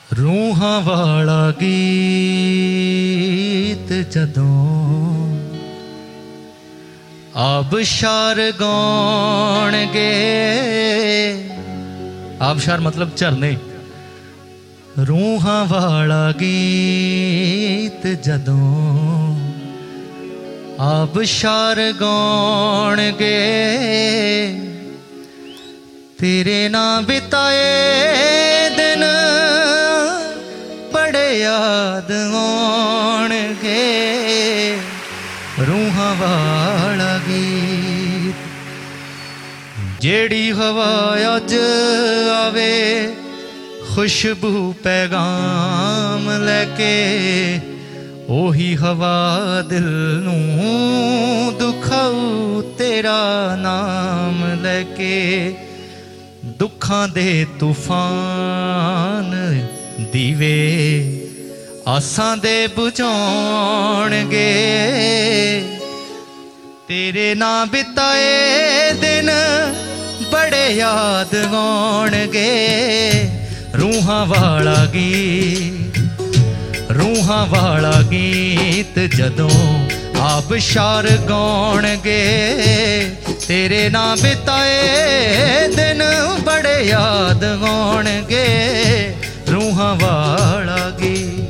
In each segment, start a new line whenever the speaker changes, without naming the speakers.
रूहां वाला गीत जदों आबशार गाउणगे। आबशार मतलब झरने। रूहां वाला गीत जदों आबशार गाउणगे। तेरे नाम बिताए दिन बड़े याद आउणगे। रूहां वाला गीत जेड़ी हवा अज आवे खुशबू पैगाम लैके। ओही हवा दिल नूं दुखाऊ तेरा नाम लैके। दुखां दे तूफान दीवे आसां दे बुझाउणगे। तेरे नाम बिताए दिन बड़े याद आउणगे। रूहां वाला गीत, रूहां वाला गीत जदों आबशार गाउणगे। तेरे नाम बिताए दिन बड़े याद आउणगे। रूहां वाला गीत।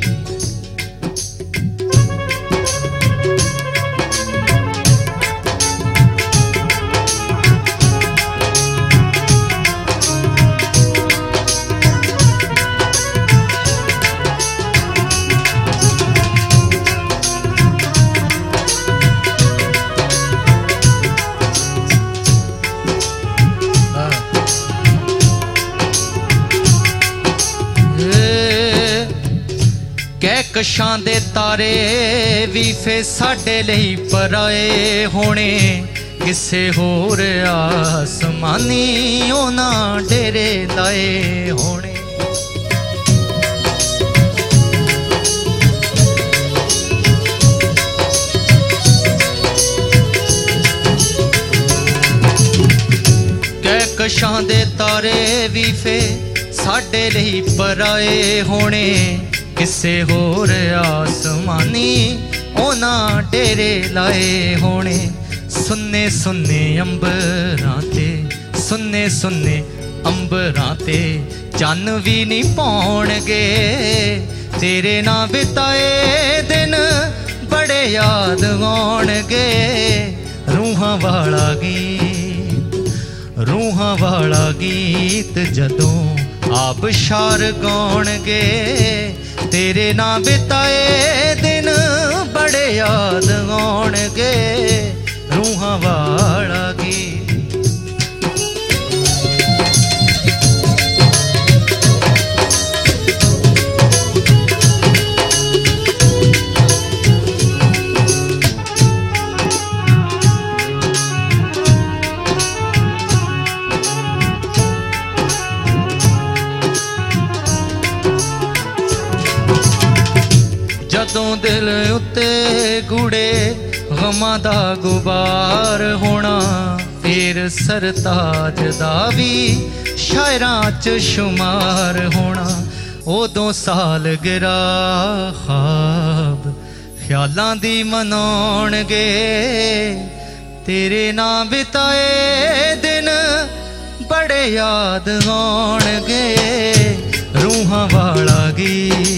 कहकशां दे तारे भी फे साडे लई पराए होने। किसे होर आसमानी ओना डेरे लाए होने। कहकशां दे तारे भी फे साडे लई पराए होने। किसे होर आसमानी ओना डेरे लाए होने। सुन्ने सुन्ने अंबरां ते, सुन्ने सुन्ने अंबरां ते चन्न भी नहीं पाउणगे। तेरे नाम बिताए दिन बड़े याद आउणगे। रूहां वाला गीत, रूहां वाला गीत जदों आबशार गाउणगे। तेरे नाम बिताए दिन बड़े याद आउणगे। रूहां वाला गीत। जदों दिल उत्ते गुड़े गमां दा गुबार होना। फिर सरताज दा भी शायरां च शुमार होना। उदों साल गिरा ख्वाब ख्यालां दी मनाउणगे। तेरे नाम बिताए दिन बड़े याद आउणगे। रूहां वाला गीत,